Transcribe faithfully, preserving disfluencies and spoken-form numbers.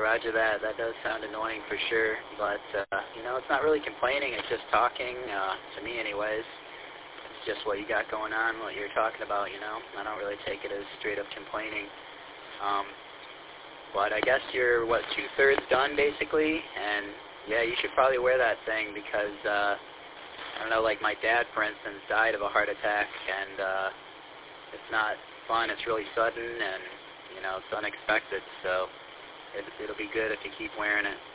roger that. That does sound annoying for sure. But, uh, you know, it's not really complaining. It's just talking, uh, to me anyways. It's just what you got going on, what you're talking about, you know. I don't really take it as straight up complaining. Um, but I guess you're, what, two-thirds done, basically? And, yeah, you should probably wear that thing because, uh, I don't know, like my dad, for instance, died of a heart attack, and uh, it's not fun. It's really sudden, and, you know, it's unexpected, so it, it'll be good if you keep wearing it.